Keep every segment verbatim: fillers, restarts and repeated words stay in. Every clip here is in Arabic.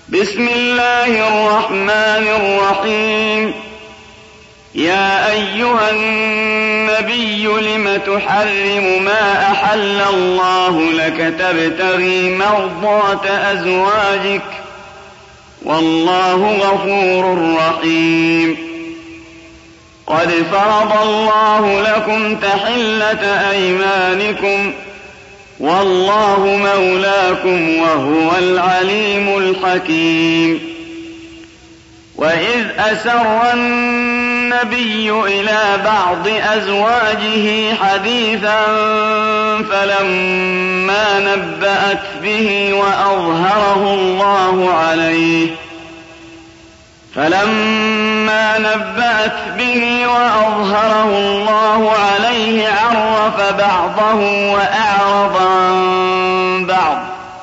بسم الله الرحمن الرحيم. يا أيها النبي لم تحرم ما أحل الله لك تبتغي مرضات أزواجك والله غفور رحيم. قد فرض الله لكم تحلة أيمانكم والله مولاكم وهو العليم الحكيم. وإذ أسر النبي إلى بعض أزواجه حديثا فلما نبأت به وأظهره الله عليه فلما نبأت به وأظهره الله عليه عرف بعضه وأعرض عن بعض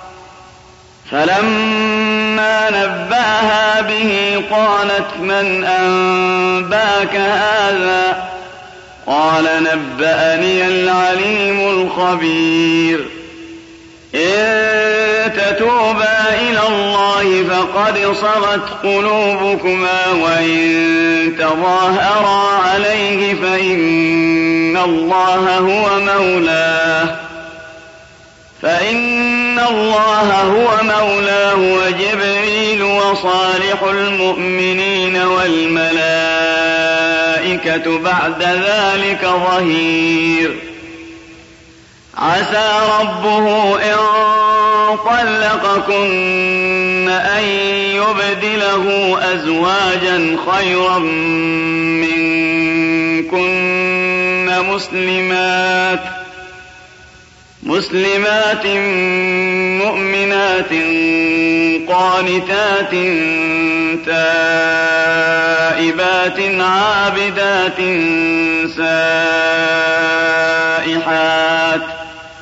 فلما نبأها به قالت من أنباك هذا قال نبأني العليم الخبير. إن تتوبا إلى الله فقد صغت قلوبكما وإن تظاهرا عليه فإن الله هو مولاه فإن الله هو مولاه وجبريل وصالح المؤمنين والملائكة بعد ذلك ظهير. عسى ربه إن طلقكن أن يبدله أزواجا خيرا منكن مسلمات مسلمات مؤمنات قانتات تائبات عابدات سائحات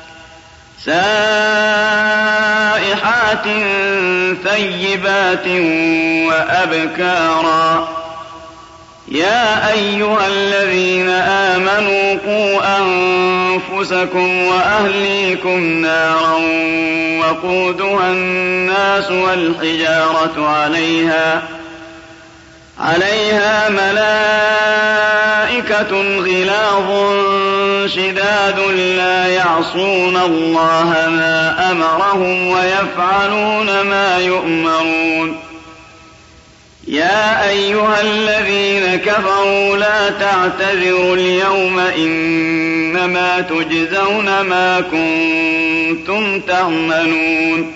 سائحات ثيبات وأبكارا. يا أيها الذين آمنوا قوا أنفسكم وأهليكم نارا وقودها الناس والحجارة عليها عليها ملائكة غلاظ شداد لا يعصون الله ما أمرهم ويفعلون ما يؤمرون. يا أيها الذين كفروا لا تعتذروا اليوم إنما تجزون ما كنتم تعملون.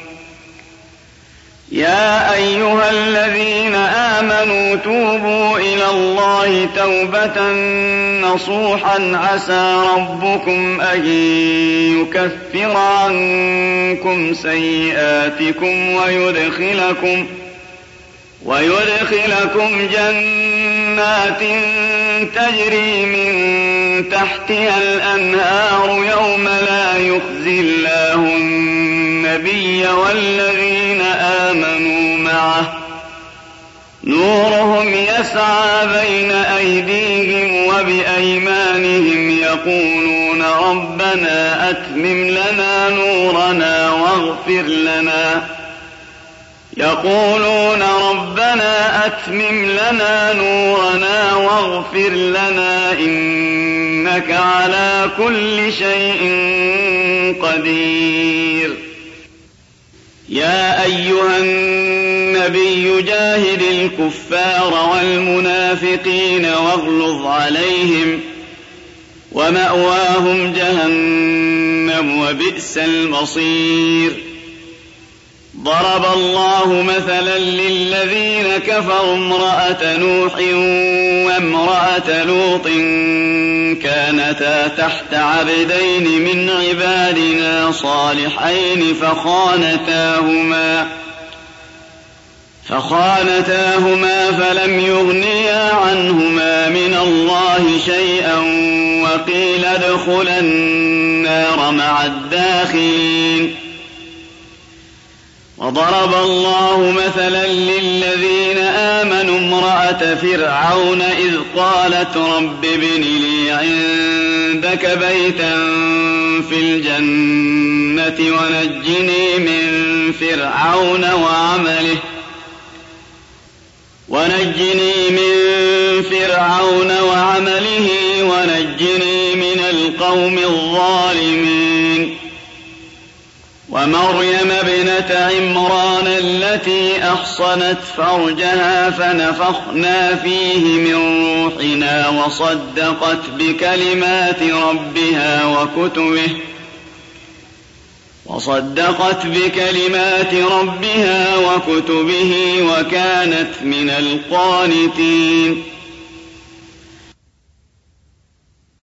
يا أيها الذين آمنوا توبوا إلى الله توبة نصوحا عسى ربكم أن يكفر عنكم سيئاتكم ويدخلكم ويدخلكم جنات تجري من تحتها الأنهار يوم لا يخزي الله النبي والذين آمنوا معه نورهم يسعى بين أيديهم وبأيمانهم يقولون ربنا أتمم لنا نورنا واغفر لنا يقولون ربنا أتمم لنا نورنا واغفر لنا إنك على كل شيء قدير. يا أيها النبي جاهد الكفار والمنافقين واغلظ عليهم ومأواهم جهنم وبئس المصير. ضرب الله مثلا للذين كفروا امرأة نوح وامرأة لوط كانتا تحت عبدين من عبادنا صالحين فخانتاهما فخانتاهما فلم يغنيا عنهما من الله شيئا وقيل ادخلا النار مع الداخلين. وضرب الله مثلا للذين آمنوا امرأة فرعون إذ قالت رب ابن لي عندك بيتا في الجنة ونجني من فرعون وعمله ونجني من فرعون وعمله ونجني من القوم الظالمين ومريم ابنة عمران التي أحصنت فرجها فنفخنا فيه من روحنا وصدقت بكلمات ربها وكتبه وصدقت بكلمات ربها وكتبه وكانت من القانتين